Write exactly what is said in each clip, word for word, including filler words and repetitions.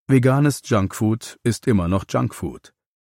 Veganes Junkfood ist immer noch Junkfood.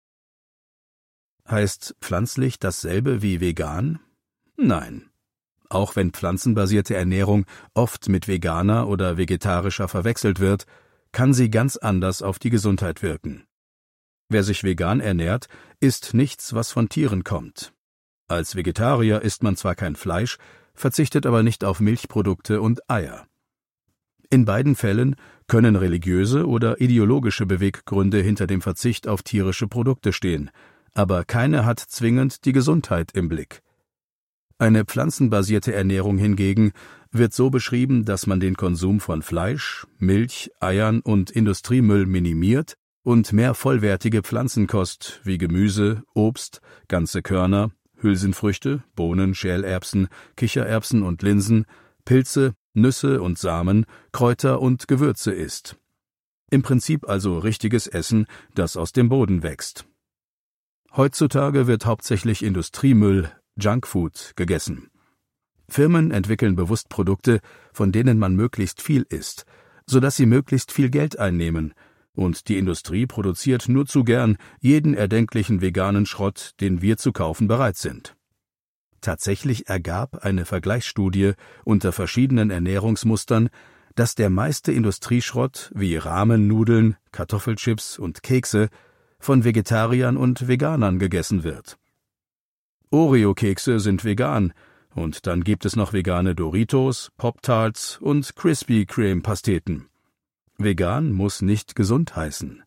Heißt pflanzlich dasselbe wie vegan? Nein. Auch wenn pflanzenbasierte Ernährung oft mit veganer oder vegetarischer verwechselt wird, kann sie ganz anders auf die Gesundheit wirken. Wer sich vegan ernährt, isst nichts, was von Tieren kommt. Als Vegetarier isst man zwar kein Fleisch, verzichtet aber nicht auf Milchprodukte und Eier. In beiden Fällen können religiöse oder ideologische Beweggründe hinter dem Verzicht auf tierische Produkte stehen, aber keine hat zwingend die Gesundheit im Blick. Eine pflanzenbasierte Ernährung hingegen wird so beschrieben, dass man den Konsum von Fleisch, Milch, Eiern und Industriemüll minimiert und mehr vollwertige Pflanzenkost wie Gemüse, Obst, ganze Körner, Hülsenfrüchte, Bohnen, Schälerbsen, Kichererbsen und Linsen, Pilze, Nüsse und Samen, Kräuter und Gewürze isst. Im Prinzip also richtiges Essen, das aus dem Boden wächst. Heutzutage wird hauptsächlich Industriemüll, Junkfood, gegessen. Firmen entwickeln bewusst Produkte, von denen man möglichst viel isst, sodass sie möglichst viel Geld einnehmen, und die Industrie produziert nur zu gern jeden erdenklichen veganen Schrott, den wir zu kaufen bereit sind. Tatsächlich ergab eine Vergleichsstudie unter verschiedenen Ernährungsmustern, dass der meiste Industrieschrott wie Ramennudeln, Kartoffelchips und Kekse von Vegetariern und Veganern gegessen wird. Oreo-Kekse sind vegan, und dann gibt es noch vegane Doritos, Pop-Tarts und Krispy Kreme-Pasteten. Vegan muss nicht gesund heißen.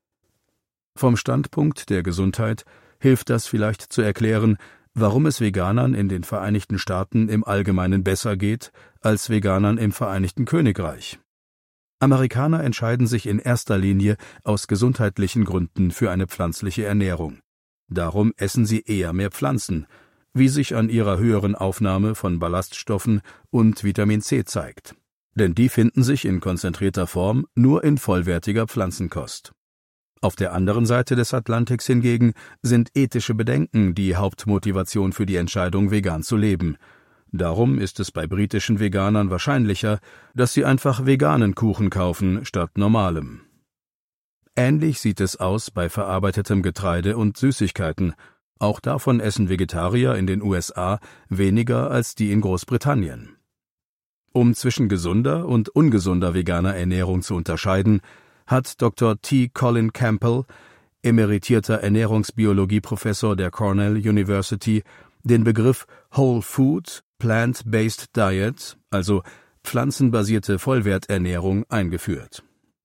Vom Standpunkt der Gesundheit hilft das vielleicht zu erklären, warum es Veganern in den Vereinigten Staaten im Allgemeinen besser geht als Veganern im Vereinigten Königreich. Amerikaner entscheiden sich in erster Linie aus gesundheitlichen Gründen für eine pflanzliche Ernährung. Darum essen sie eher mehr Pflanzen, wie sich an ihrer höheren Aufnahme von Ballaststoffen und Vitamin C zeigt. Denn die finden sich in konzentrierter Form nur in vollwertiger Pflanzenkost. Auf der anderen Seite des Atlantiks hingegen sind ethische Bedenken die Hauptmotivation für die Entscheidung, vegan zu leben. Darum ist es bei britischen Veganern wahrscheinlicher, dass sie einfach veganen Kuchen kaufen statt normalem. Ähnlich sieht es aus bei verarbeitetem Getreide und Süßigkeiten. Auch davon essen Vegetarier in den U S A weniger als die in Großbritannien. Um zwischen gesunder und ungesunder veganer Ernährung zu unterscheiden, hat Doktor T. Colin Campbell, emeritierter Ernährungsbiologie-Professor der Cornell University, den Begriff Whole Food, Plant-Based Diet, also pflanzenbasierte Vollwerternährung, eingeführt.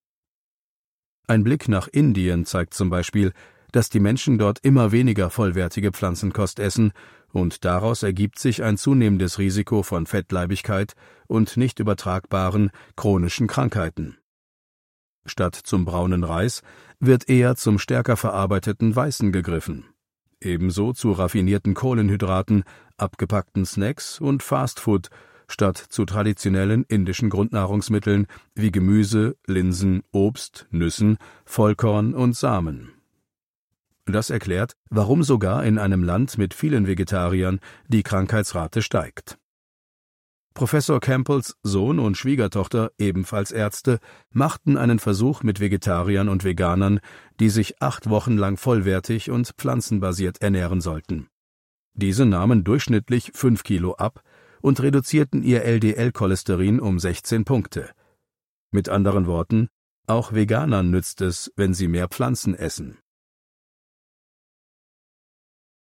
Ein Blick nach Indien zeigt zum Beispiel, dass die Menschen dort immer weniger vollwertige Pflanzenkost essen, und daraus ergibt sich ein zunehmendes Risiko von Fettleibigkeit und nicht übertragbaren chronischen Krankheiten. Statt zum braunen Reis wird eher zum stärker verarbeiteten Weißen gegriffen. Ebenso zu raffinierten Kohlenhydraten, abgepackten Snacks und Fastfood, statt zu traditionellen indischen Grundnahrungsmitteln wie Gemüse, Linsen, Obst, Nüssen, Vollkorn und Samen. Das erklärt, warum sogar in einem Land mit vielen Vegetariern die Krankheitsrate steigt. Professor Campbells Sohn und Schwiegertochter, ebenfalls Ärzte, machten einen Versuch mit Vegetariern und Veganern, die sich acht Wochen lang vollwertig und pflanzenbasiert ernähren sollten. Diese nahmen durchschnittlich fünf Kilo ab und reduzierten ihr L D L-Cholesterin um sechzehn Punkte. Mit anderen Worten, auch Veganern nützt es, wenn sie mehr Pflanzen essen.